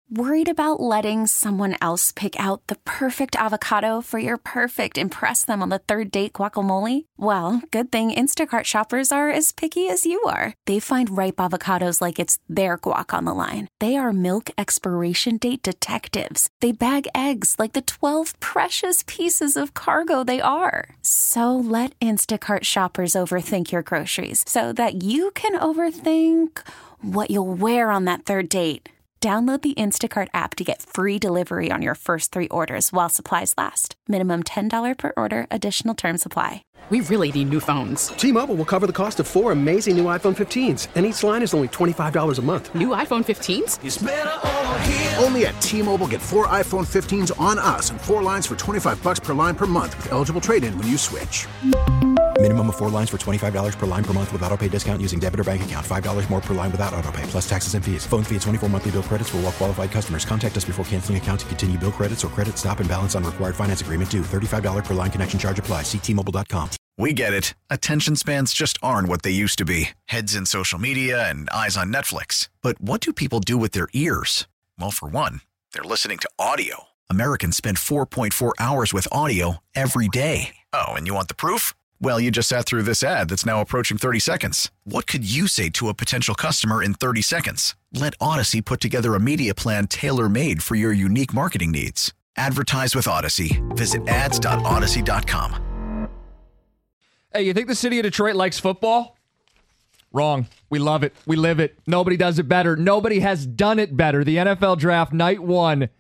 Worried about letting someone else pick out the perfect avocado for your perfect impress them on the third date guacamole? Well, good thing Instacart shoppers are as picky as you are. They find ripe avocados like it's their guac on the line. They are milk expiration date detectives. They bag eggs like the 12 precious pieces of cargo they are. So let Instacart shoppers overthink your groceries so that you can overthink what you'll wear on that third date. Download the Instacart app to get free delivery on your first 3 orders while supplies last. Minimum $10 per order. Additional terms apply. We really need new phones. T-Mobile will cover the cost of 4 amazing new iPhone 15s, and each line is only $25 a month. New iPhone 15s? It's better over here. Only at T-Mobile, get 4 iPhone 15s on us and 4 lines for $25 per line per month with eligible trade-in when you switch. Minimum of 4 lines for $25 per line per month with autopay discount using debit or bank account. $5 more per line without autopay, plus taxes and fees. Phone fee at 24 monthly bill credits for well-qualified customers. Contact us before canceling account to continue bill credits or credit stop and balance on required finance agreement due. $35 per line connection charge applies. See T-Mobile.com. We get it. Attention spans just aren't what they used to be. Heads in social media and eyes on Netflix. But what do people do with their ears? Well, for one, they're listening to audio. Americans spend 4.4 hours with audio every day. Oh, and you want the proof? Well, you just sat through this ad that's now approaching 30 seconds. What could you say to a potential customer in 30 seconds? Let Odyssey put together a media plan tailor-made for your unique marketing needs. Advertise with Odyssey. Visit ads.odyssey.com. Hey, you think the city of Detroit likes football? Wrong. We love it. We live it. Nobody does it better. Nobody has done it better. The NFL draft, night 1.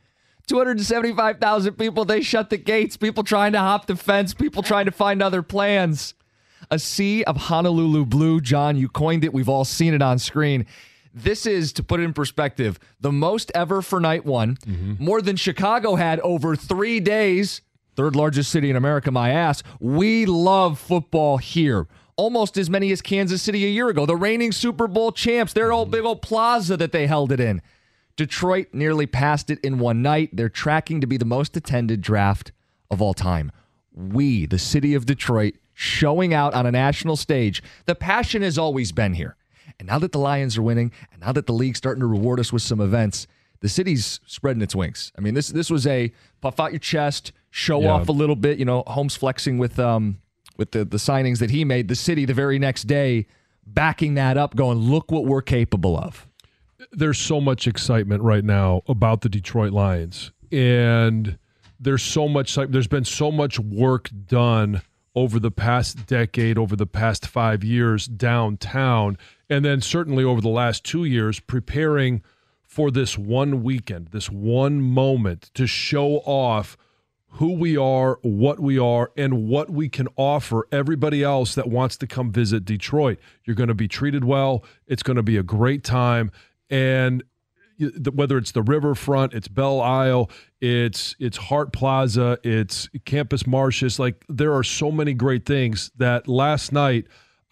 275,000 people. They shut the gates. People trying to hop the fence. People trying to find other plans. A sea of Honolulu blue. John, you coined it. We've all seen it on screen. This is, to put it in perspective, the most ever for night 1. More than Chicago had over 3 days. Third largest city in America, my ass. We love football here. Almost as many as Kansas City a year ago. The reigning Super Bowl champs. Their old big old plaza that they held it in. Detroit nearly passed it in one night. They're tracking to be the most attended draft of all time. We, the city of Detroit, showing out on a national stage. The passion has always been here. And now that the Lions are winning, and now that the league's starting to reward us with some events, the city's spreading its wings. I mean, this was a puff out your chest, show off a little bit. You know, Holmes flexing with the signings that he made. The city the very next day backing that up, going, look what we're capable of. There's so much excitement right now about the Detroit Lions, and there's been so much work done over the past decade, over the past 5 years downtown, and then certainly over the last 2 years preparing for this one weekend, this one moment to show off who we are, and what we can offer everybody else that wants to come visit Detroit. You're going to be treated well. It's going to be a great time. And whether it's the riverfront, it's Belle Isle, it's Hart Plaza, it's Campus Martius, like there are so many great things that last night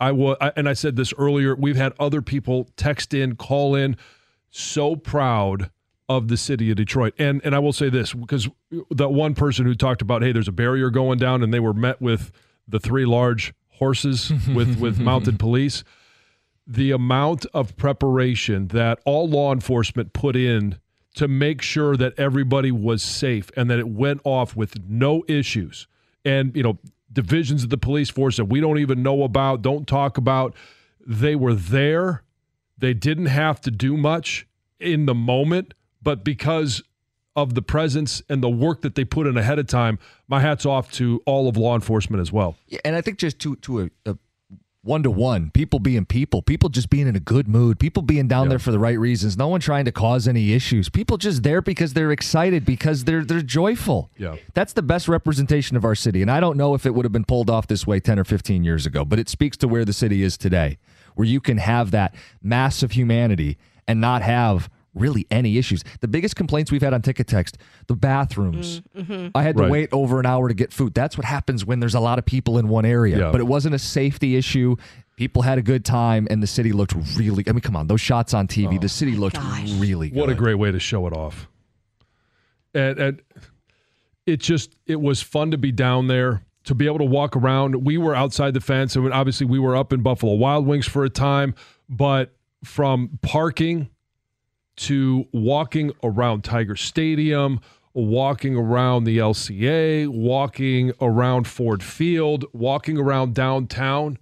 I said this earlier, we've had other people text in, call in, so proud of the city of Detroit. And I will say this, because that one person who talked about, hey, there's a barrier going down, and they were met with the 3 large horses with mounted police. The amount of preparation that all law enforcement put in to make sure that everybody was safe and that it went off with no issues. And, you know, divisions of the police force that we don't even know about, don't talk about, they were there. They didn't have to do much in the moment, but because of the presence and the work that they put in ahead of time, my hat's off to all of law enforcement as well. Yeah, and I think just to a one-to-one, people being people just being in a good mood, people being down there for the right reasons, no one trying to cause any issues, people just there because they're excited, because they're joyful. Yeah, that's the best representation of our city, and I don't know if it would have been pulled off this way 10 or 15 years ago, but it speaks to where the city is today, where you can have that mass of humanity and not have really any issues. The biggest complaints we've had on Ticket Text, the bathrooms. I had to wait over an hour to get food. That's what happens when there's a lot of people in one area. But it wasn't a safety issue. People had a good time, and the city looked really, I mean, come on, those shots on TV, the city looked really good. What a great way to show it off. And it was fun to be down there, to be able to walk around. We were outside the fence, and obviously we were up in Buffalo Wild Wings for a time, but from parking to walking around Tiger Stadium, walking around the LCA, walking around Ford Field, walking around downtown.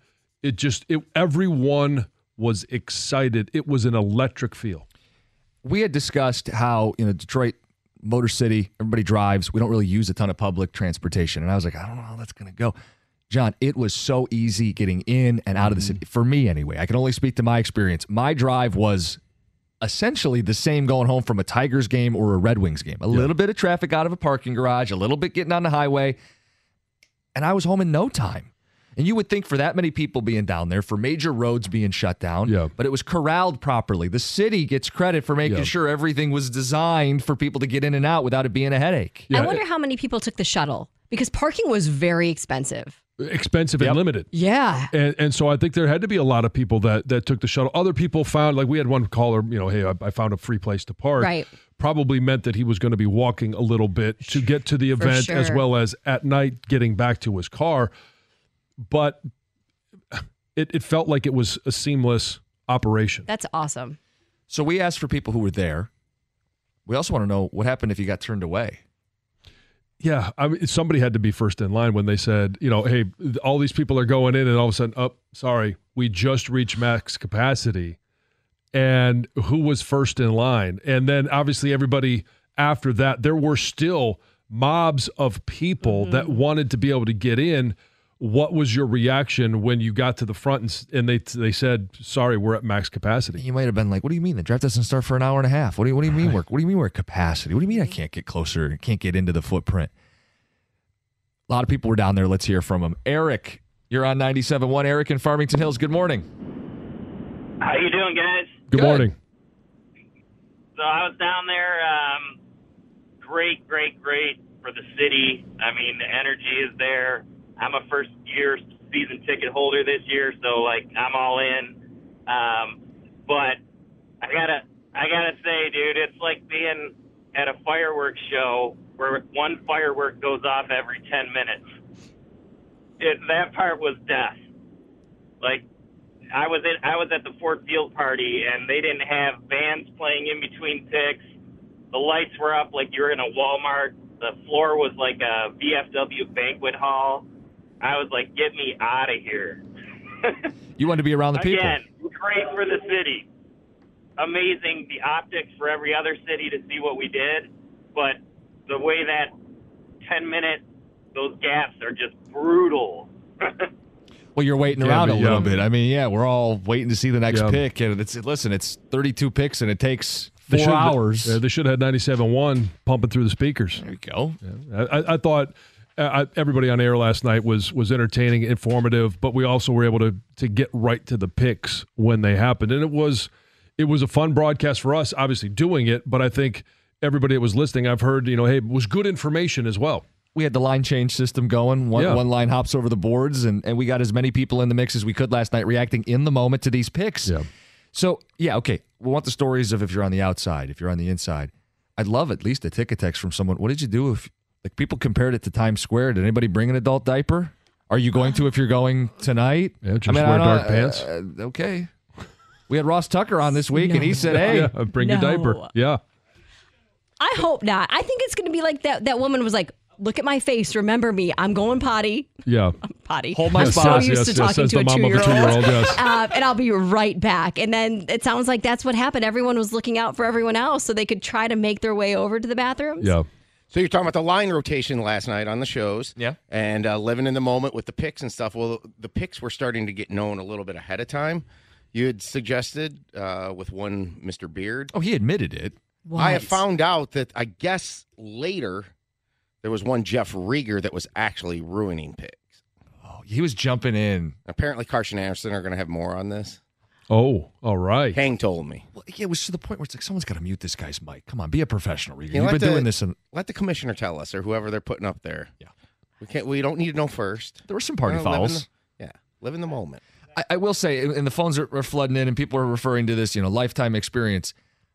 Everyone was excited. It was an electric feel. We had discussed how, Detroit, Motor City, everybody drives. We don't really use a ton of public transportation. And I was like, I don't know how that's going to go. John, it was so easy getting in and out of the city. For me, anyway. I can only speak to my experience. My drive was essentially the same going home from a Tigers game or a Red Wings game. A little bit of traffic out of a parking garage, a little bit getting on the highway, and I was home in no time. And you would think for that many people being down there, for major roads being shut down, but it was corralled properly. The city gets credit for making sure everything was designed for people to get in and out without it being a headache. I wonder how many people took the shuttle, because parking was very expensive. Expensive and limited. Yeah. And so I think there had to be a lot of people that took the shuttle. Other people found, like we had one caller, hey, I found a free place to park. Right. Probably meant that he was going to be walking a little bit to get to the event as well as at night getting back to his car. But it felt like it was a seamless operation. That's awesome. So we asked for people who were there. We also want to know what happened if you got turned away. Yeah, I mean, somebody had to be first in line when they said, hey, all these people are going in, and all of a sudden, sorry, we just reached max capacity. And who was first in line? And then obviously everybody after that, there were still mobs of people that wanted to be able to get in. What was your reaction when you got to the front and they said, sorry, we're at max capacity? You might have been like, what do you mean? The draft doesn't start for an hour and a half. What do you mean work? What do you mean we're at capacity? What do you mean I can't get closer, can't get into the footprint? A lot of people were down there. Let's hear from them. Eric, you're on 97.1. Eric in Farmington Hills. Good morning. How you doing, guys? Good morning. So I was down there. Great for the city. I mean, the energy is there. I'm a first-year season ticket holder this year, so I'm all in. But I gotta say, dude, it's like being at a fireworks show where one firework goes off every 10 minutes. That part was death. I was at the Ford Field party, and they didn't have bands playing in between picks. The lights were up like you were in a Walmart. The floor was like a VFW banquet hall. I was like, get me out of here. You wanted to be around the people. Again, great for the city. Amazing, the optics for every other city to see what we did. But the way that 10-minute, those gaps are just brutal. Well, you're waiting around a little bit. I mean, we're all waiting to see the next pick. And it's 32 picks, and it takes 4 hours. They should have had 97.1 pumping through the speakers. There you go. Yeah. I thought everybody on air last night was entertaining, informative, but we also were able to get right to the picks when they happened. And it was a fun broadcast for us, obviously doing it, but I think everybody that was listening, I've heard, hey, it was good information as well. We had the line change system going. One line hops over the boards, and we got as many people in the mix as we could last night reacting in the moment to these picks. Yeah. So, okay. We want the stories of if you're on the outside, if you're on the inside. I'd love at least a ticket text from someone. What did you do if people compared it to Times Square? Did anybody bring an adult diaper? Are you going to if you're going tonight? Yeah, just wear dark pants. Okay. We had Ross Tucker on this week, and he said, hey. Bring your diaper. Yeah. I hope not. I think it's going to be like that woman was like, look at my face. Remember me. I'm going potty. Yeah. Potty. Hold my spot. I'm so used to talking to a 2-year-old. Yes. And I'll be right back. And then it sounds like that's what happened. Everyone was looking out for everyone else so they could try to make their way over to the bathrooms. Yeah. So you're talking about the line rotation last night on the shows. Yeah. And living in the moment with the picks and stuff. Well, the picks were starting to get known a little bit ahead of time. You had suggested with one Mr. Beard. Oh, he admitted it. What? I have found out that I guess later there was one Jeff Rieger that was actually ruining picks. Oh, he was jumping in. Apparently Carson Anderson are going to have more on this. Oh, all right. Hang told me. Well, it was to the point where it's like, someone's got to mute this guy's mic. Come on, be a professional, Rieger. You You've been doing this. Let the commissioner tell us, or whoever they're putting up there. Yeah. We don't need to know first. There were some party fouls. Live in the moment. I will say, and the phones are flooding in, and people are referring to this, lifetime experience.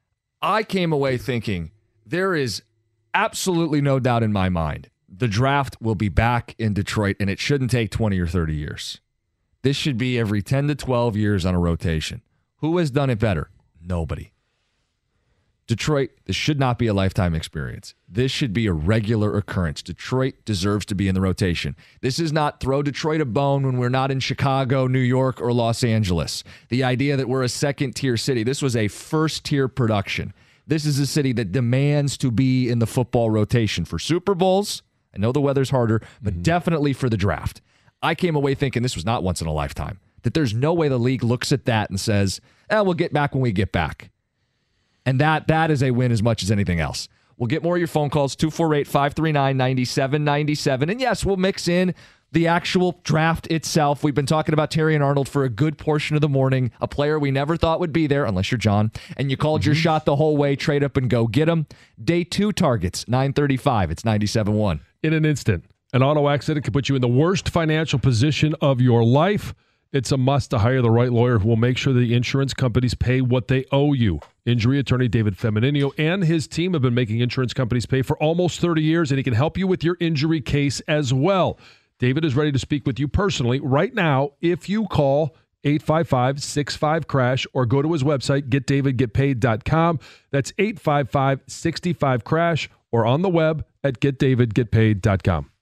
I came away thinking there is absolutely no doubt in my mind the draft will be back in Detroit, and it shouldn't take 20 or 30 years. This should be every 10 to 12 years on a rotation. Who has done it better? Nobody. Detroit, this should not be a lifetime experience. This should be a regular occurrence. Detroit deserves to be in the rotation. This is not throw Detroit a bone when we're not in Chicago, New York, or Los Angeles. The idea that we're a second-tier city. This was a first-tier production. This is a city that demands to be in the football rotation for Super Bowls. I know the weather's harder, but definitely for the draft. I came away thinking this was not once in a lifetime, that there's no way the league looks at that and says, we'll get back when we get back. And that is a win as much as anything else. We'll get more of your phone calls, 248-539-9797. And yes, we'll mix in the actual draft itself. We've been talking about Terrion Arnold for a good portion of the morning, a player we never thought would be there, unless you're John, and you called your shot the whole way, trade up and go get him. Day 2 targets, 9:35. It's 97.1. In an instant, an auto accident could put you in the worst financial position of your life. It's a must to hire the right lawyer who will make sure the insurance companies pay what they owe you. Injury attorney David Femininio and his team have been making insurance companies pay for almost 30 years, and he can help you with your injury case as well. David is ready to speak with you personally right now if you call 855-65-CRASH or go to his website, getdavidgetpaid.com. That's 855-65-CRASH or on the web at getdavidgetpaid.com.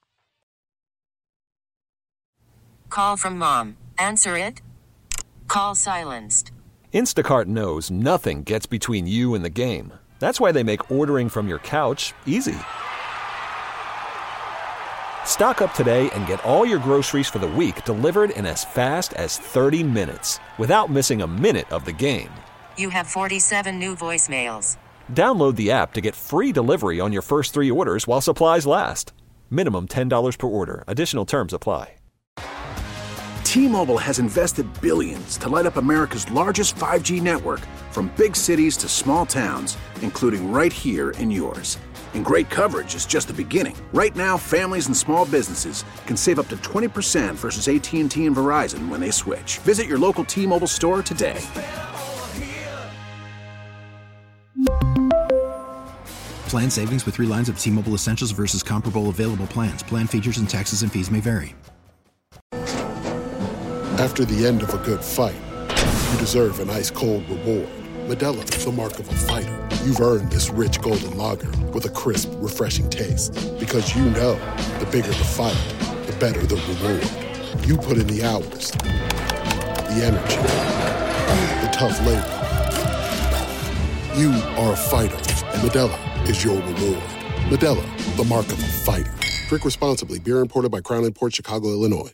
Call from mom. Answer it. Call silenced. Instacart knows nothing gets between you and the game. That's why they make ordering from your couch easy. Stock up today and get all your groceries for the week delivered in as fast as 30 minutes without missing a minute of the game. You have 47 new voicemails. Download the app to get free delivery on your first 3 orders while supplies last. Minimum $10 per order. Additional terms apply. T-Mobile has invested billions to light up America's largest 5G network, from big cities to small towns, including right here in yours. And great coverage is just the beginning. Right now, families and small businesses can save up to 20% versus AT&T and Verizon when they switch. Visit your local T-Mobile store today. Plan savings with 3 lines of T-Mobile Essentials versus comparable available plans. Plan features and taxes and fees may vary. After the end of a good fight, you deserve an ice-cold reward. Modelo is the mark of a fighter. You've earned this rich golden lager with a crisp, refreshing taste. Because you know, the bigger the fight, the better the reward. You put in the hours, the energy, the tough labor. You are a fighter, and Modelo is your reward. Modelo, the mark of a fighter. Drink responsibly. Beer imported by Crown Imports, Chicago, Illinois.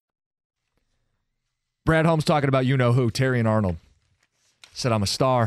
Brad Holmes talking about you-know-who, Terrion Arnold. Said, I'm a star.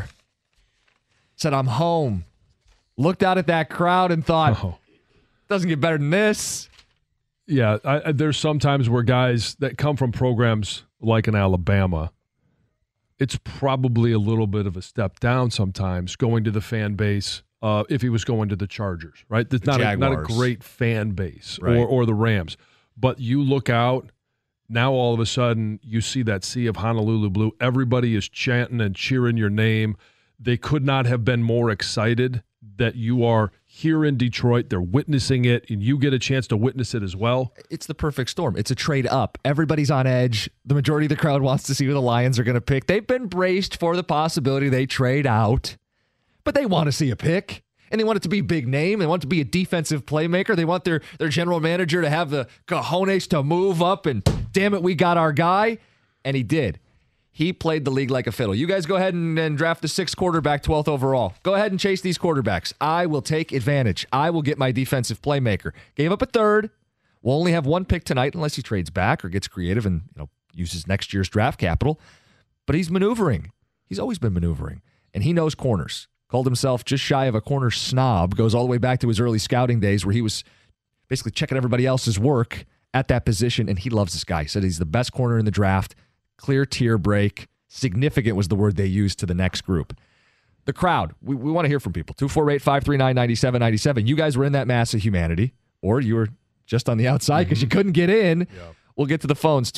Said, I'm home. Looked out at that crowd and thought, doesn't get better than this. Yeah, there's sometimes where guys that come from programs like in Alabama, it's probably a little bit of a step down sometimes going to the fan base if he was going to the Chargers, right? That's not a great fan base, right? or the Rams. But you look out, now all of a sudden you see that sea of Honolulu blue. Everybody is chanting and cheering your name. They could not have been more excited that you are here in Detroit. They're witnessing it, and you get a chance to witness it as well. It's the perfect storm. It's a trade up. Everybody's on edge. The majority of the crowd wants to see who the Lions are going to pick. They've been braced for the possibility they trade out, but they want to see a pick. And they want it to be big name. They want it to be a defensive playmaker. They want their general manager to have the cojones to move up and, damn it, we got our guy. And he did. He played the league like a fiddle. You guys go ahead and draft the 6th quarterback, 12th overall. Go ahead and chase these quarterbacks. I will take advantage. I will get my defensive playmaker. Gave up a 3rd. We'll only have 1 pick tonight unless he trades back or gets creative and uses next year's draft capital. But he's maneuvering. He's always been maneuvering. And he knows corners. Called himself just shy of a corner snob. Goes all the way back to his early scouting days where he was basically checking everybody else's work at that position, and he loves this guy. He said he's the best corner in the draft. Clear tier break. Significant was the word they used to the next group. The crowd, we want to hear from people. 248-539-9797. You guys were in that mass of humanity, or you were just on the outside because you couldn't get in. Yep. We'll get to the phones.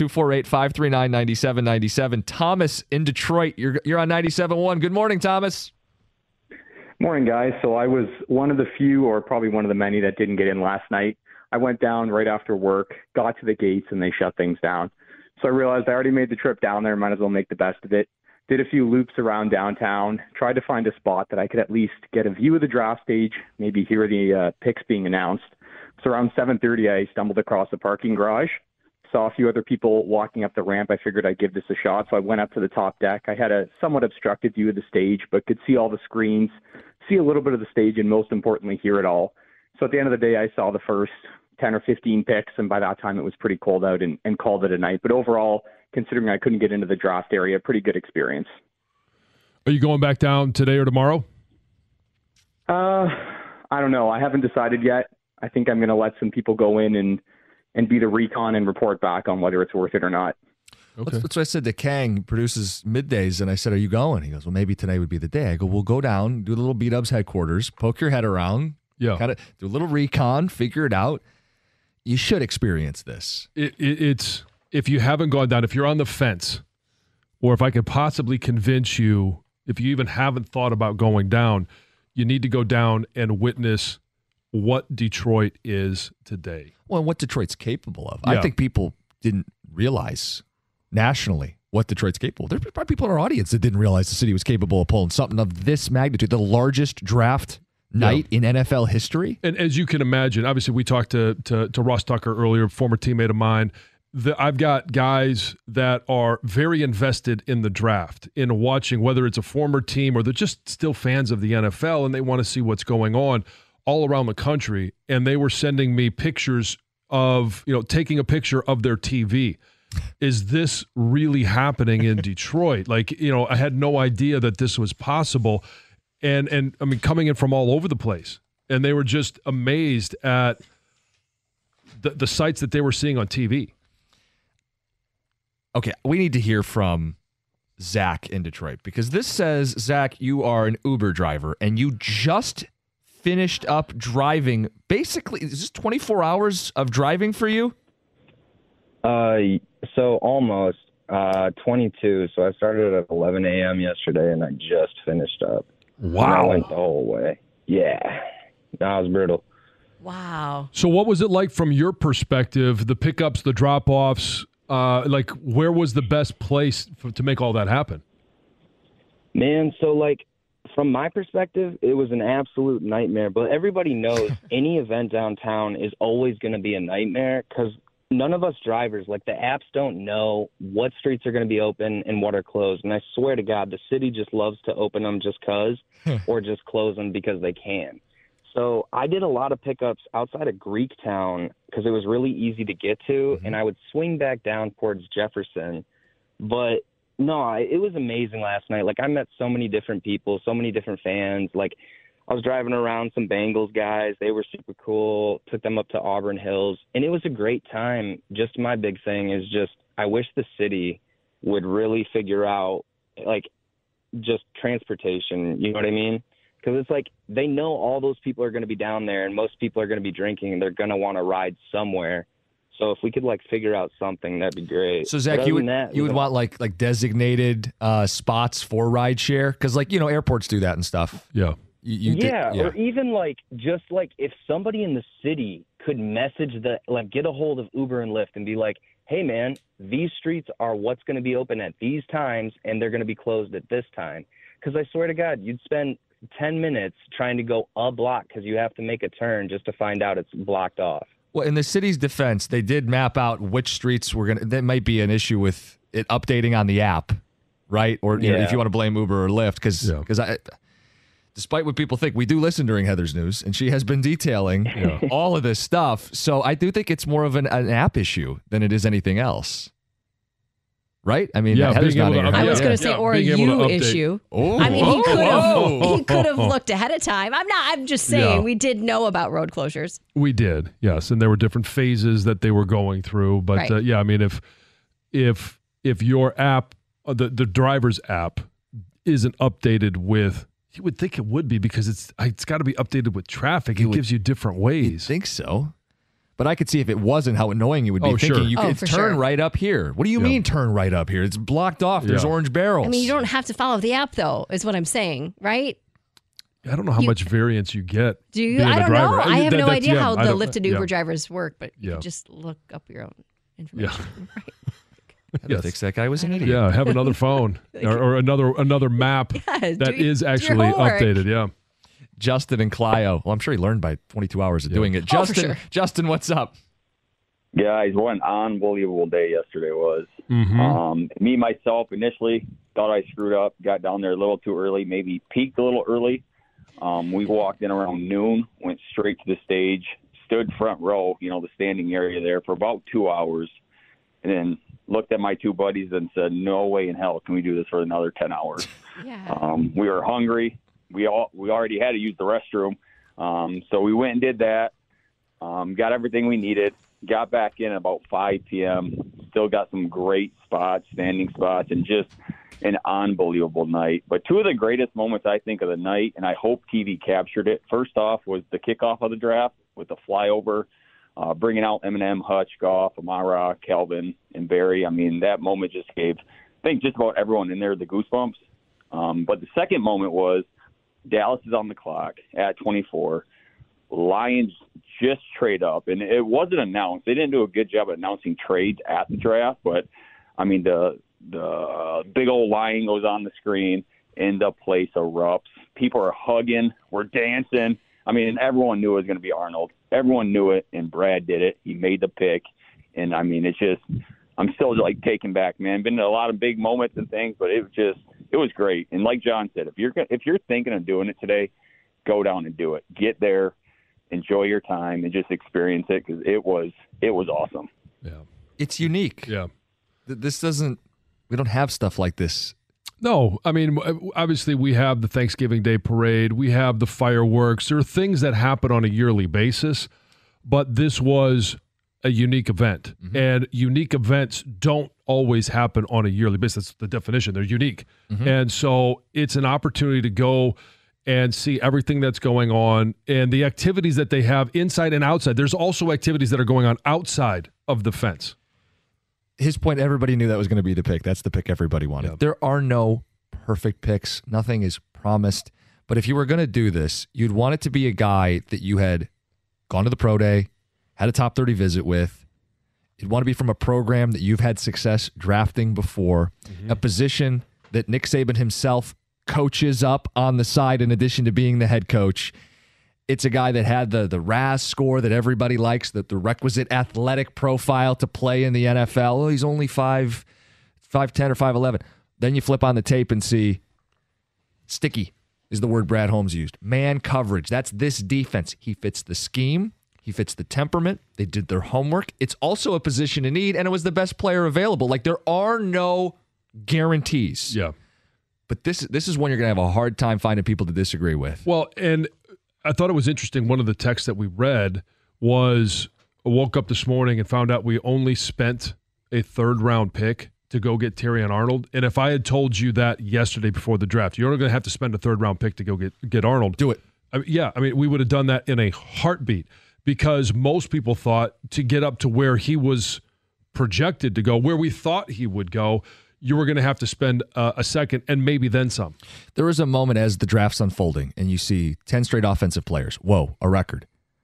248-539-9797. Thomas in Detroit, you're on 97.1. Good morning, Thomas. Morning, guys. So I was one of the few, or probably one of the many, that didn't get in last night. I went down right after work, got to the gates, and they shut things down. So I realized I already made the trip down there, might as well make the best of it. did a few loops around downtown, tried to find a spot that I could at least get a view of the draft stage, maybe hear the picks being announced. So around 7:30, I stumbled across a parking garage, saw a few other people walking up the ramp. I figured I'd give this a shot, so I went up to the top deck. I had a somewhat obstructed view of the stage, but could see all the screens, see a little bit of the stage, and most importantly, hear it all. So at the end of the day, I saw the first 10 or 15 picks, and by that time it was pretty cold out and called it a night. But overall, considering I couldn't get into the draft area, pretty good experience. Are you going back down today or tomorrow? I don't know. I haven't decided yet. I think I'm going to let some people go in and be the recon and report back on whether it's worth it or not. Okay. That's what I said to Kang, who produces middays, and I said, are you going? He goes, well, maybe today would be the day. I go, we'll go down, do a little B-Dubs headquarters, poke your head around, kind of do a little recon, figure it out. You should experience this. It's if you haven't gone down, if you're on the fence, or if I could possibly convince you, if you even haven't thought about going down, you need to go down and witness what Detroit is today. Well, what Detroit's capable of. Yeah. I think people didn't realize nationally what Detroit's capable of. There's probably people in our audience that didn't realize the city was capable of pulling something of this magnitude, the largest draft night in NFL history. And as you can imagine, obviously we talked to Ross Tucker earlier, former teammate of mine. I've got guys that are very invested in the draft, in watching whether it's a former team or they're just still fans of the NFL and they want to see what's going on all around the country. And they were sending me pictures of, taking a picture of their TV. Is this really happening in Detroit? I had no idea that this was possible. And I mean, coming in from all over the place. And they were just amazed at the sights that they were seeing on TV. Okay, we need to hear from Zach in Detroit, because this says, Zach, you are an Uber driver, and you just finished up driving. Basically, is this 24 hours of driving for you? So almost 22. So I started at 11 a.m. yesterday, and I just finished up. Wow. And I went the whole way. Yeah. That was brutal. Wow. So what was it like from your perspective, the pickups, the drop-offs? Where was the best place to make all that happen? Man, so from my perspective, it was an absolute nightmare. But everybody knows any event downtown is always going to be a nightmare because none of us drivers, the apps don't know what streets are going to be open and what are closed. And I swear to God, the city just loves to open them just because or just close them because they can. So I did a lot of pickups outside of Greektown because it was really easy to get to, and I would swing back down towards Jefferson. But, no, it was amazing last night. I met so many different people, so many different fans. I was driving around some Bengals guys. They were super cool, took them up to Auburn Hills, and it was a great time. Just my big thing is just I wish the city would really figure out, just transportation, you know what I mean? Because it's they know all those people are going to be down there and most people are going to be drinking and they're going to want to ride somewhere. So if we could fake out something, that'd be great. So Zach, you would want like designated spots for rideshare? Because airports do that and stuff. Yeah. Or even just if somebody in the city could message get a hold of Uber and Lyft and be like, hey man, these streets are what's going to be open at these times and they're going to be closed at this time. Because I swear to God, you'd spend 10 minutes trying to go a block because you have to make a turn just to find out it's blocked off. Well, in the city's defense, they did map out which streets were going to, that might be an issue with it updating on the app, right? Or if you want to blame Uber or Lyft, because despite what people think, we do listen during Heather's News, and she has been detailing all of this stuff. So I do think it's more of an app issue than it is anything else. Right? I mean, Heather's not I was going to say, or a you issue. Oh. I mean, he could have looked ahead of time. I'm just saying we did know about road closures. We did, yes. And there were different phases that they were going through. But right. I mean, if your app, the driver's app, isn't updated with, you would think it would be because it's got to be updated with traffic. It gives you different ways. You'd think so. But I could see if it wasn't, how annoying you would be thinking you could turn right up here. What do you mean turn right up here? It's blocked off. There's orange barrels. I mean, you don't have to follow the app, though, is what I'm saying, right? I don't know how much variance you get. Do you? I don't know. I have no idea how the Lyft and Uber drivers work, but you can just look up your own information. Yeah. Right. Yes. Thinks that guy was an idiot. Yeah, have another phone or another map that is actually updated. Yeah. Justin and Clio. Well, I'm sure he learned by 22 hours of doing it. Justin, Justin, what's up? Guys, what an unbelievable day yesterday was. Mm-hmm. Me, myself, initially thought I screwed up, got down there a little too early, maybe peaked a little early. We walked in around noon, went straight to the stage, stood front row, the standing area there for about 2 hours, and then looked at my two buddies and said, no way in hell can we do this for another 10 hours. Yeah. We were hungry. We already had to use the restroom. So we went and did that, got everything we needed, got back in at about 5 p.m., still got some great spots, standing spots, and just an unbelievable night. But two of the greatest moments, I think, of the night, and I hope TV captured it, first off was the kickoff of the draft with the flyover, bringing out Eminem, Hutch, Goff, Amara, Kelvin, and Barry. I mean, that moment just gave, I think, just about everyone in there the goosebumps. But the second moment was Dallas is on the clock at 24. Lions just trade up, and it wasn't announced. They didn't do a good job of announcing trades at the draft, but, I mean, the big old lion goes on the screen, and the place erupts. People are hugging. We're dancing. I mean, everyone knew it was going to be Arnold. Everyone knew it, and Brad did it. He made the pick, and, I mean, it's just – I'm still, taken back, man. Been to a lot of big moments and things, but it was great. And like John said, if you're thinking of doing it today, go down and do it. Get there, enjoy your time, and just experience it because it was awesome. Yeah, it's unique. Yeah, we don't have stuff like this. No, I mean, obviously we have the Thanksgiving Day parade, we have the fireworks. There are things that happen on a yearly basis, but this was a unique event, and unique events don't always happen on a yearly basis. That's the definition. They're unique. And so it's an opportunity to go and see everything that's going on and the activities that they have inside and outside. There's also activities that are going on outside of the fence. His point, everybody knew that was going to be the pick. That's the pick everybody wanted. There are no perfect picks. Nothing is promised. But if you were going to do this, you'd want it to be a guy that you had gone to the pro day, had a top 30 visit with. You'd want to be from a program that you've had success drafting before, a position that Nick Saban himself coaches up on the side in addition to being the head coach. It's a guy that had the RAS score that everybody likes, the requisite athletic profile to play in the NFL. Well, he's only 5'10" or 5'11". Then you flip on the tape and see sticky is the word Brad Holmes used. Man coverage. That's this defense. He fits the scheme. He fits the temperament. They did their homework. It's also a position in need, and it was the best player available. Like, there are no guarantees. Yeah. But this is one you're going to have a hard time finding people to disagree with. Well, and I thought it was interesting. One of the texts that we read was, I woke up this morning and found out we only spent a third-round pick to go get Terrion Arnold. And if I had told you that yesterday before the draft, you're only going to have to spend a third-round pick to go get Arnold. Do it. We would have done that in a heartbeat because most people thought to get up to where he was projected to go, where we thought he would go, you were going to have to spend a second and maybe then some. There was a moment as the draft's unfolding and you see 10 straight offensive players. Whoa, a record.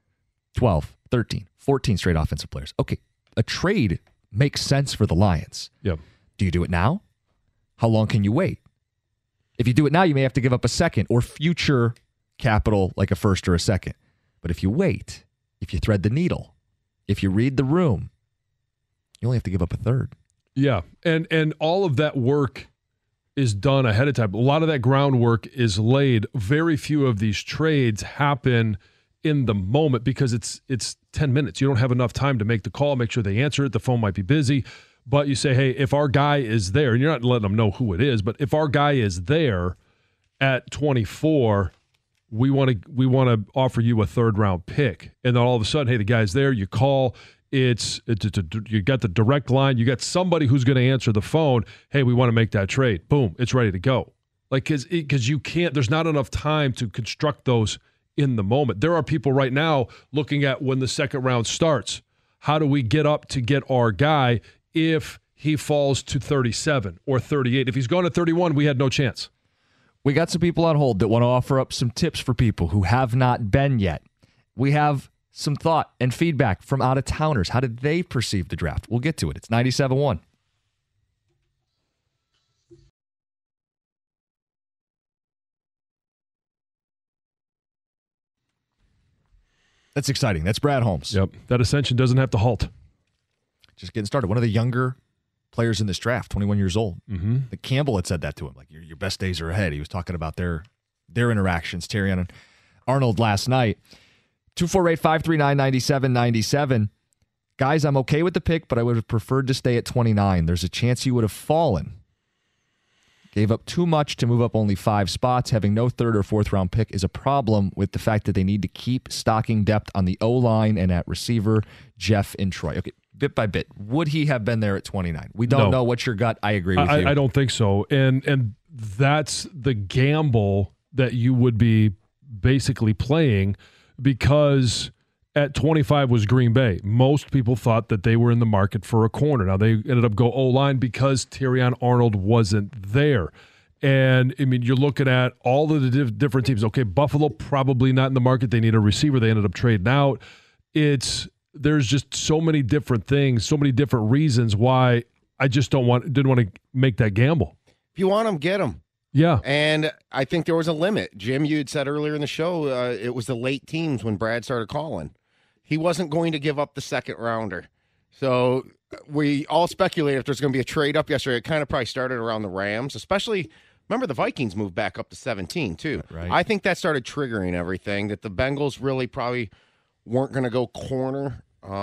12, 13, 14 straight offensive players. Okay, a trade makes sense for the Lions. Yeah. Do you do it now? How long can you wait? If you do it now, you may have to give up a second or future capital like a first or a second. But if you wait, if you thread the needle, if you read the room, you only have to give up a third. Yeah, and all of that work is done ahead of time. A lot of that groundwork is laid. Very few of these trades happen in the moment because it's 10 minutes. You don't have enough time to make the call, make sure they answer it. The phone might be busy. But you say, hey, if our guy is there, and you're not letting them know who it is, but if our guy is there at 24, we want to offer you a third-round pick. And then all of a sudden, hey, the guy's there. You call. You got the direct line. You got somebody who's going to answer the phone. Hey, we want to make that trade. Boom, it's ready to go. Like because you can't. There's not enough time to construct those in the moment. There are people right now looking at when the second round starts. How do we get up to get our guy if he falls to 37 or 38? If he's gone to 31, we had no chance. We got some people on hold that want to offer up some tips for people who have not been yet. We have some thought and feedback from out-of-towners. How did they perceive the draft? We'll get to it. It's 97.1. That's exciting. That's Brad Holmes. Yep. That ascension doesn't have to halt. Just getting started. One of the younger players in this draft, 21 years old. Mm-hmm. The Campbell had said that to him, like your best days are ahead. He was talking about their interactions, Terrion and Arnold last night. 248-539-9797. Guys, I'm okay with the pick, but I would have preferred to stay at 29. There's a chance you would have fallen. Gave up too much to move up only 5 spots. Having no third or fourth round pick is a problem with the fact that they need to keep stocking depth on the O-line and at receiver. Jeff in Troy. Okay, bit by bit. Would he have been there at 29? We don't know. What's your gut? I agree with you. I don't think so. And that's the gamble that you would be basically playing, because at 25 was Green Bay. Most people thought that they were in the market for a corner. Now, they ended up go O-line because Terrion Arnold wasn't there. And, I mean, you're looking at all of the different teams. Okay, Buffalo probably not in the market. They need a receiver. They ended up trading out. There's just so many different things, so many different reasons why I just didn't want to make that gamble. If you want them, get them. Yeah. And I think there was a limit. Jim, you had said earlier in the show, it was the late teams when Brad started calling. He wasn't going to give up the second rounder. So we all speculate if there's going to be a trade up yesterday. It kind of probably started around the Rams, especially, remember the Vikings moved back up to 17 too. Right. I think that started triggering everything, that the Bengals really probably weren't going to go corner.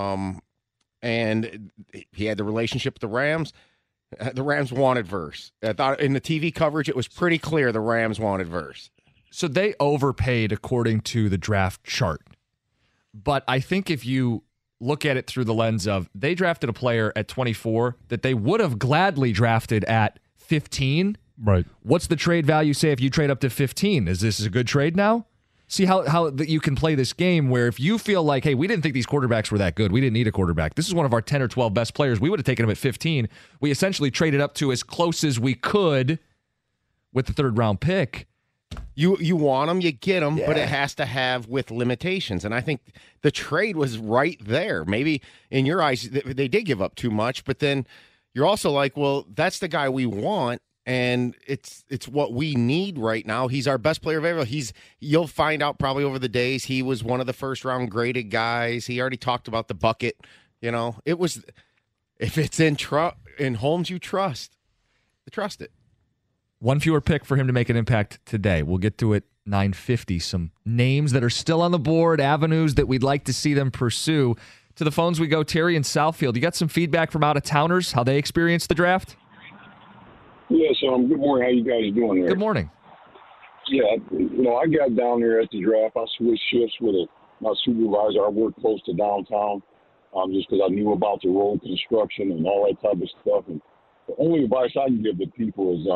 And he had the relationship with the Rams. The Rams wanted Verse. I thought in the TV coverage, it was pretty clear the Rams wanted Verse. So they overpaid according to the draft chart. But I think if you look at it through the lens of they drafted a player at 24 that they would have gladly drafted at 15. Right. What's the trade value say if you trade up to 15? Is this a good trade now? See how you can play this game where if you feel like, hey, we didn't think these quarterbacks were that good. We didn't need a quarterback. This is one of our 10 or 12 best players. We would have taken him at 15. We essentially traded up to as close as we could with the third round pick. You want them, you get them, but it has to have with limitations. And I think the trade was right there. Maybe in your eyes, they did give up too much, but then you're also like, well, that's the guy we want, and it's what we need right now. He's our best player available. You'll find out probably over the days he was one of the first round graded guys. He already talked about the bucket. It was, if it's in Holmes, you trust it. One fewer pick for him to make an impact today. We'll get to it 9:50. Some names that are still on the board, avenues that we'd like to see them pursue. To the phones we go. Terry in Southfield. You got some feedback from out-of-towners, how they experienced the draft? Yes, good morning. How you guys doing there? Good morning. Yeah, I got down there at the draft. I switched shifts with my supervisor. I worked close to downtown just because I knew about the road construction and all that type of stuff. And the only advice I can give to people is,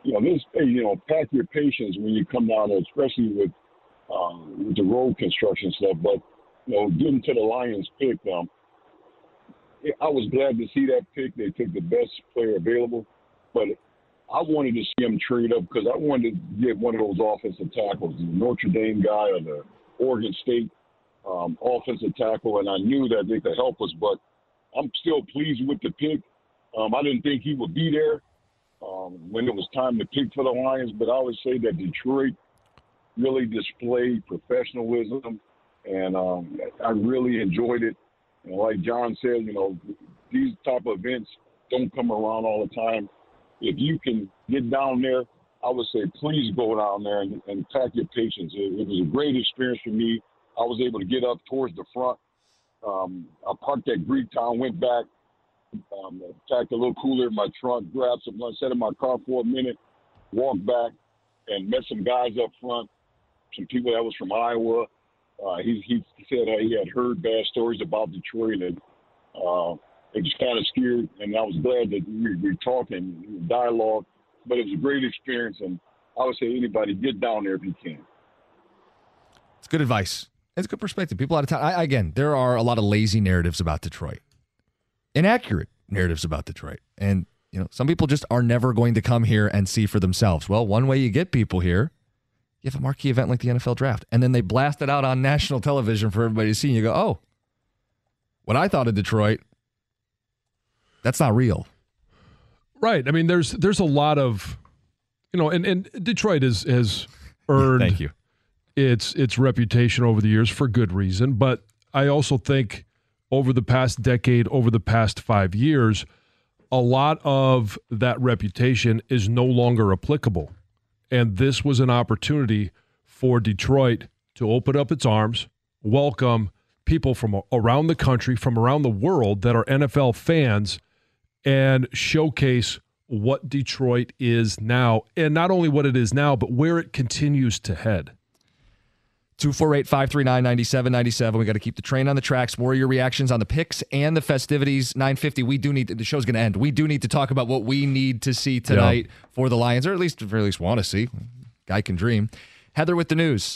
pack your patience when you come down there, especially with the road construction stuff. But, getting to the Lions pick, I was glad to see that pick. They took the best player available. But I wanted to see them trade up because I wanted to get one of those offensive tackles, the Notre Dame guy or the Oregon State offensive tackle, and I knew that they could help us. But I'm still pleased with the pick. I didn't think he would be there when it was time to pick for the Lions, but I would say that Detroit really displayed professionalism, and I really enjoyed it. And like John said, these type of events don't come around all the time. If you can get down there, I would say please go down there and pack your patience. It was a great experience for me. I was able to get up towards the front. I parked at Greektown, went back, packed a little cooler in my trunk, grabbed some lunch, sat in my car for a minute, walked back, and met some guys up front, some people that was from Iowa. He said he had heard bad stories about Detroit, and they was kind of scared, and I was glad that we talked and dialogue, but it was a great experience, and I would say anybody get down there if you can. It's good advice. It's good perspective. People out of town. Again, there are a lot of lazy narratives about Detroit. Inaccurate narratives about Detroit. And, some people just are never going to come here and see for themselves. Well, one way you get people here, you have a marquee event like the NFL Draft. And then they blast it out on national television for everybody to see. And you go, oh, what I thought of Detroit, that's not real. Right. I mean, there's a lot of, and Detroit has earned. Thank you. its reputation over the years for good reason. But I also think over the past decade, over the past 5 years, a lot of that reputation is no longer applicable. And this was an opportunity for Detroit to open up its arms, welcome people from around the country, from around the world that are NFL fans, and showcase what Detroit is now. And not only what it is now, but where it continues to head. 248-539-9797. We got to keep the train on the tracks. More of your reactions on the picks and the festivities. 9:50. We do need the show's going to end. We do need to talk about what we need to see tonight for the Lions, or at least want to see. Guy can dream. Heather with the news.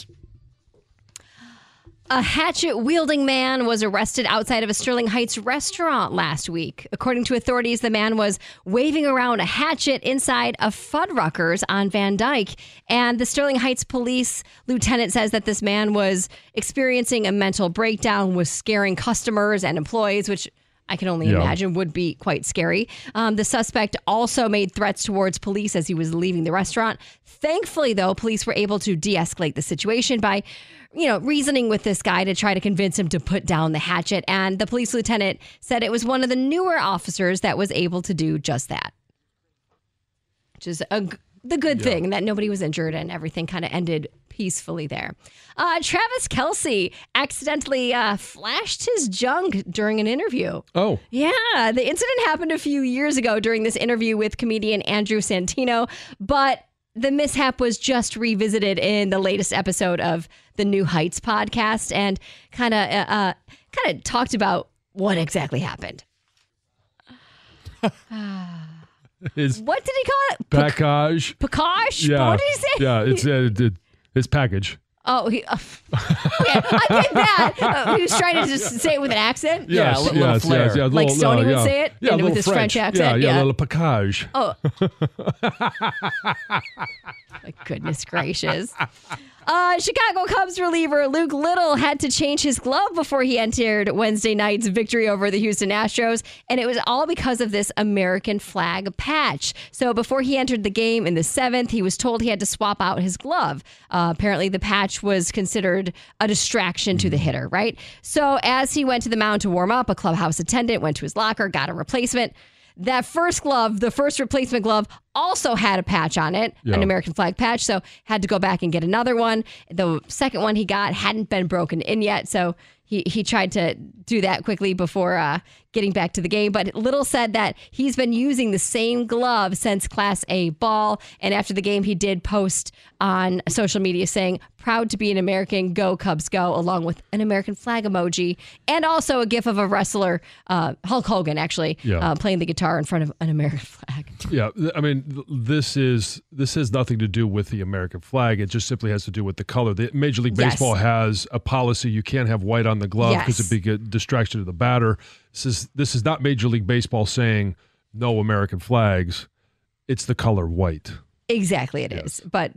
A hatchet-wielding man was arrested outside of a Sterling Heights restaurant last week. According to authorities, the man was waving around a hatchet inside a Fuddruckers on Van Dyke. And the Sterling Heights police lieutenant says that this man was experiencing a mental breakdown, was scaring customers and employees, which I can only imagine would be quite scary. The suspect also made threats towards police as he was leaving the restaurant. Thankfully, though, police were able to de-escalate the situation by reasoning with this guy to try to convince him to put down the hatchet. And the police lieutenant said it was one of the newer officers that was able to do just that. Which is the good thing, that nobody was injured and everything kind of ended peacefully there. Travis Kelce accidentally flashed his junk during an interview. Oh. Yeah, the incident happened a few years ago during this interview with comedian Andrew Santino, but the mishap was just revisited in the latest episode of the New Heights podcast and kind of talked about what exactly happened. What did he call it? Package. Package? Yeah. What did he say? Yeah, it's his package. Oh, okay, I get that. He was trying to just say it with an accent. Yeah, a little flair. Yeah, like Stoney would say it with his French accent. Yeah, a little package. Oh. My goodness gracious. Chicago Cubs reliever Luke Little had to change his glove before he entered Wednesday night's victory over the Houston Astros, and it was all because of this American flag patch. So before he entered the game in the 7th, he was told he had to swap out his glove. Apparently the patch was considered a distraction to the hitter, right? So as he went to the mound to warm up, a clubhouse attendant went to his locker, got a replacement. That first glove, the first replacement glove, also had a patch on it, an American flag patch, so had to go back and get another one. The second one he got hadn't been broken in yet, so he tried to do that quickly before getting back to the game. But Little said that he's been using the same glove since Class A ball, and after the game he did post on social media saying, "Proud to be an American, go Cubs go," along with an American flag emoji and also a gif of a wrestler, Hulk Hogan actually, playing the guitar in front of an American flag. Yeah, I mean, this has nothing to do with the American flag. It just simply has to do with the color. The Major League Baseball has a policy: you can't have white on the glove because it'd be a distraction to the batter. This is not Major League Baseball saying no American flags. It's the color white. Exactly, it is. But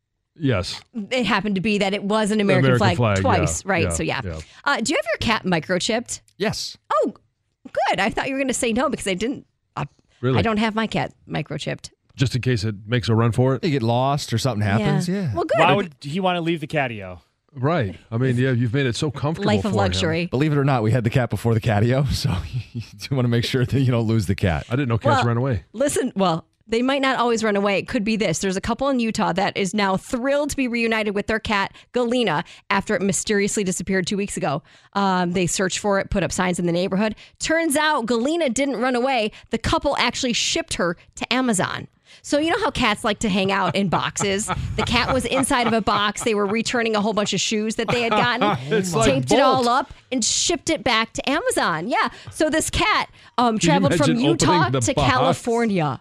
yes, it happened to be that it was an American flag twice, right? So do you have your cat microchipped? Yes. Oh, good. I thought you were going to say no because I didn't. Really? I don't have my cat microchipped. Just in case it makes a run for it? You get lost or something happens. Yeah. Well, good. Why would he want to leave the catio? Right. I mean, you've made it so comfortable. Life of for luxury. him. Believe it or not, we had the cat before the catio, so you do want to make sure that you don't lose the cat. I didn't know cats ran away. Listen, they might not always run away. It could be this. There's a couple in Utah that is now thrilled to be reunited with their cat, Galena, after it mysteriously disappeared 2 weeks ago. They searched for it, put up signs in the neighborhood. Turns out Galena didn't run away. The couple actually shipped her to Amazon. So you know how cats like to hang out in boxes? The cat was inside of a box. They were returning a whole bunch of shoes that they had gotten, taped it all up, and shipped it back to Amazon. Yeah. So this cat traveled from Utah to California.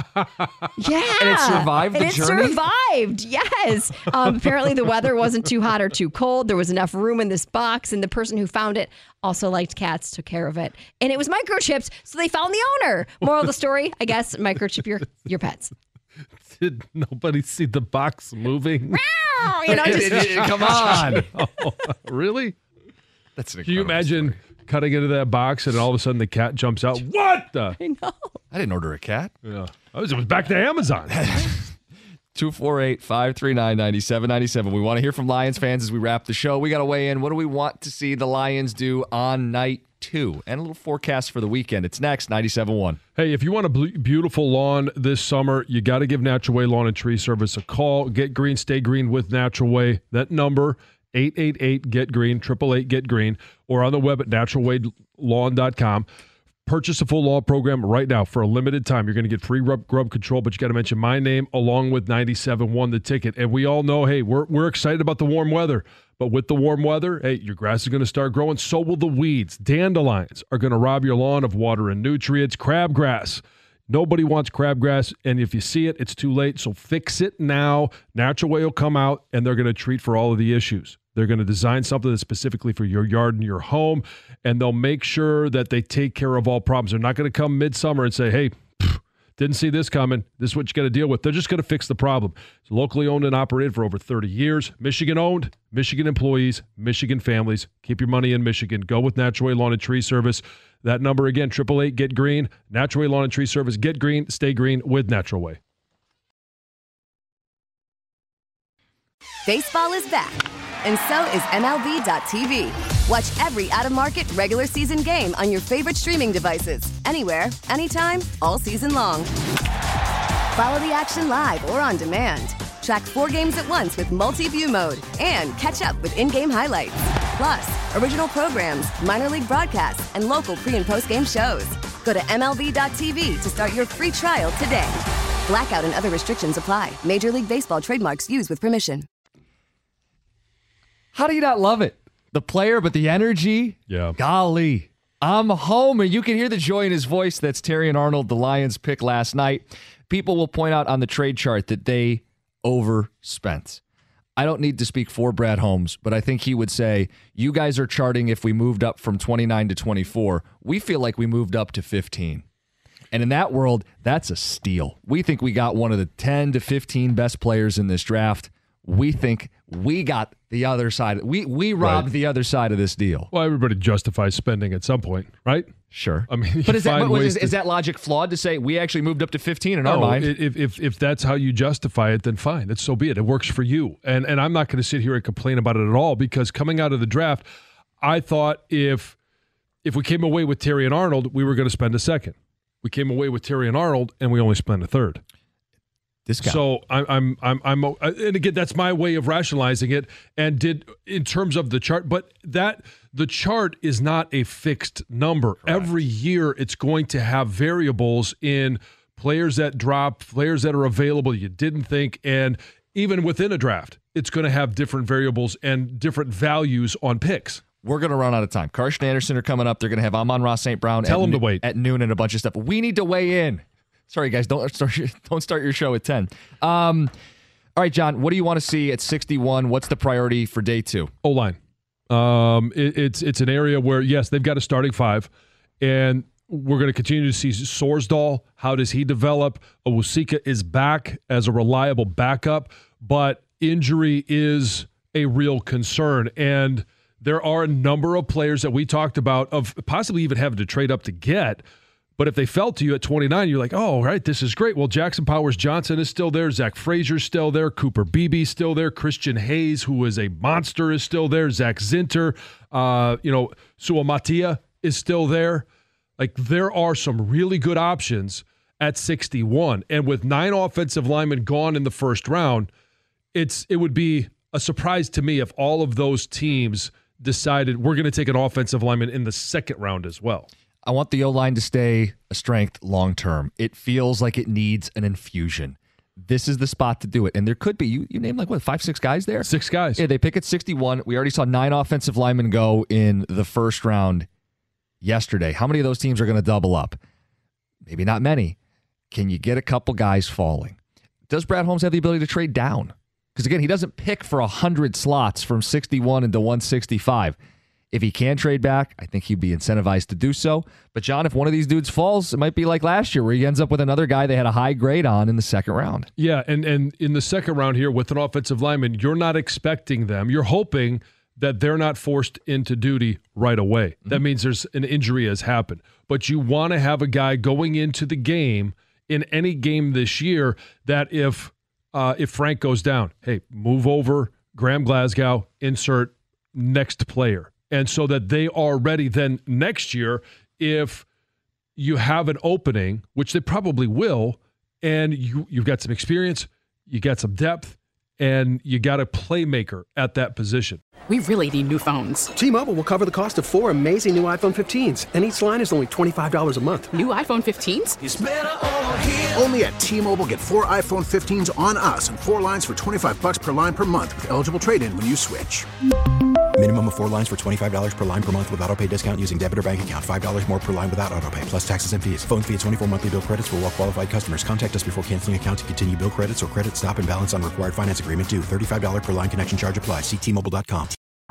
Yeah. And it survived the journey? It survived, yes. Apparently the weather wasn't too hot or too cold. There was enough room in this box, and the person who found it also liked cats, took care of it. And it was microchipped, so they found the owner. Moral of the story, I guess, microchip your pets. Did nobody see the box moving? Come on. Oh, really? That's an Can you imagine cutting into that box and all of a sudden the cat jumps out? What the? I know. I didn't order a cat. Yeah. It was back to Amazon. 248-539-9797. We want to hear from Lions fans as we wrap the show. We got to weigh in. What do we want to see the Lions do on night 2? And a little forecast for the weekend. It's next, 97.1. Hey, if you want a beautiful lawn this summer, you got to give Natural Way Lawn and Tree Service a call. Get green, stay green with Natural Way. That number, 888-GET-GREEN, 888-GET-GREEN, or on the web at naturalwaylawn.com. Purchase a full lawn program right now for a limited time. You're going to get free grub control, but you got to mention my name along with 97.1 the ticket. And we all know, hey, we're excited about the warm weather. But with the warm weather, hey, your grass is going to start growing. So will the weeds. Dandelions are going to rob your lawn of water and nutrients. Crabgrass. Nobody wants crabgrass, and if you see it, it's too late. So fix it now. Natural Way will come out, and they're going to treat for all of the issues. They're going to design something that's specifically for your yard and your home, and they'll make sure that they take care of all problems. They're not going to come midsummer and say, hey, didn't see this coming. This is what you got to deal with. They're just going to fix the problem. It's locally owned and operated for over 30 years. Michigan owned, Michigan employees, Michigan families. Keep your money in Michigan. Go with Natural Way Lawn and Tree Service. That number again, 888-GET-GREEN. Natural Way Lawn and Tree Service. Get green, stay green with Natural Way. Baseball is back, and so is MLB.tv. Watch every out-of-market regular season game on your favorite streaming devices, anywhere, anytime, all season long. Follow the action live or on demand. Track 4 games at once with multi-view mode and catch up with in-game highlights. Plus, original programs, minor league broadcasts, and local pre- and post-game shows. Go to MLB.tv to start your free trial today. Blackout and other restrictions apply. Major League Baseball trademarks used with permission. How do you not love it? The player, but the energy? Yeah. Golly. I'm home, and you can hear the joy in his voice. That's Terrion Arnold, the Lions pick last night. People will point out on the trade chart that they overspent. I don't need to speak for Brad Holmes, but I think he would say, you guys are charting if we moved up from 29 to 24. We feel like we moved up to 15. And in that world, that's a steal. We think we got one of the 10 to 15 best players in this draft. We think we got the other side. We robbed the other side of this deal. Well, everybody justifies spending at some point, right? Sure. I mean, but is that logic flawed to say we actually moved up to 15 in our mind? If that's how you justify it, then fine. That's so be it. It works for you. And I'm not going to sit here and complain about it at all, because coming out of the draft, I thought if we came away with Terrion Arnold, we were going to spend a second. We came away with Terrion Arnold, and we only spent a third. Discount. So I'm and again, that's my way of rationalizing it. And did in terms of the chart, but the chart is not a fixed number. Correct. Every year, it's going to have variables in players that drop, players that are available you didn't think, and even within a draft, it's going to have different variables and different values on picks. We're going to run out of time. Karsch and Anderson are coming up. They're going to have Amon-Ra St. Brown. Tell them to wait at noon and a bunch of stuff. We need to weigh in. Sorry, guys, don't start your show at 10. All right, John, what do you want to see at 61? What's the priority for day 2? O-line. It's an area where, yes, they've got a starting 5, and we're going to continue to see Sorsdahl. How does he develop? Owusika is back as a reliable backup, but injury is a real concern, and there are a number of players that we talked about of possibly even having to trade up to get. But if they fell to you at 29, you're like, oh, right, this is great. Well, Jackson Powers-Johnson is still there. Zach Frazier's still there. Cooper Beebe's still there. Christian Hayes, who is a monster, is still there. Zach Zinter, Suamatia is still there. Like, there are some really good options at 61. And with 9 offensive linemen gone in the first round, it would be a surprise to me if all of those teams decided we're going to take an offensive lineman in the second round as well. I want the O-line to stay a strength long-term. It feels like it needs an infusion. This is the spot to do it. And there could be, you named 5-6 guys there? 6 guys. Yeah, they pick at 61. We already saw 9 offensive linemen go in the first round yesterday. How many of those teams are going to double up? Maybe not many. Can you get a couple guys falling? Does Brad Holmes have the ability to trade down? Because, again, he doesn't pick for 100 slots from 61 into 165. If he can trade back, I think he'd be incentivized to do so. But, John, if one of these dudes falls, it might be like last year where he ends up with another guy they had a high grade on in the second round. Yeah, and in the second round here with an offensive lineman, you're not expecting them. You're hoping that they're not forced into duty right away. Mm-hmm. That means there's an injury has happened. But you want to have a guy going into the game in any game this year that if if Frank goes down. Hey, move over Graham Glasgow, insert next player. And so that they are ready then next year if you have an opening, which they probably will, and you've got some experience, you got some depth, and you got a playmaker at that position. We really need new phones. T-Mobile will cover the cost of 4 amazing new iPhone 15s, and each line is only $25 a month. New iPhone 15s? It's better over here. Only at T-Mobile, get 4 iPhone 15s on us and 4 lines for $25 per line per month with eligible trade-in when you switch. Minimum of 4 lines for $25 per line per month with autopay discount using debit or bank account. $5 more per line without autopay, plus taxes and fees. Phone fee at 24 monthly bill credits for well-qualified customers. Contact us before canceling account to continue bill credits or credit stop and balance on required finance agreement due. $35 per line connection charge applies. See T-Mobile.com.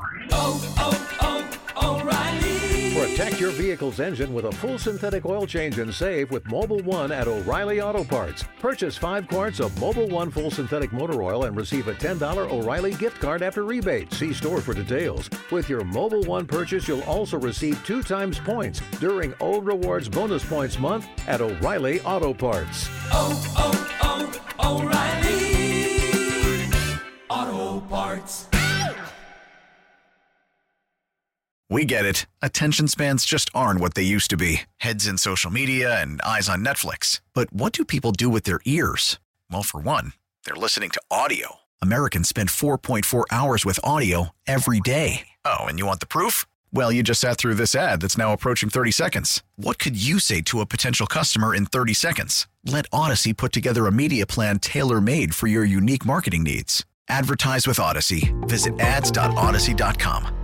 Protect your vehicle's engine with a full synthetic oil change and save with Mobil 1 at O'Reilly Auto Parts. Purchase 5 quarts of Mobil 1 full synthetic motor oil and receive a $10 O'Reilly gift card after rebate. See store for details. With your Mobil 1 purchase, you'll also receive 2 times points during Old Rewards Bonus Points Month at O'Reilly Auto Parts. O'Reilly Auto Parts. We get it. Attention spans just aren't what they used to be. Heads in social media and eyes on Netflix. But what do people do with their ears? Well, for one, they're listening to audio. Americans spend 4.4 hours with audio every day. Oh, and you want the proof? Well, you just sat through this ad that's now approaching 30 seconds. What could you say to a potential customer in 30 seconds? Let Odyssey put together a media plan tailor-made for your unique marketing needs. Advertise with Odyssey. Visit ads.odyssey.com.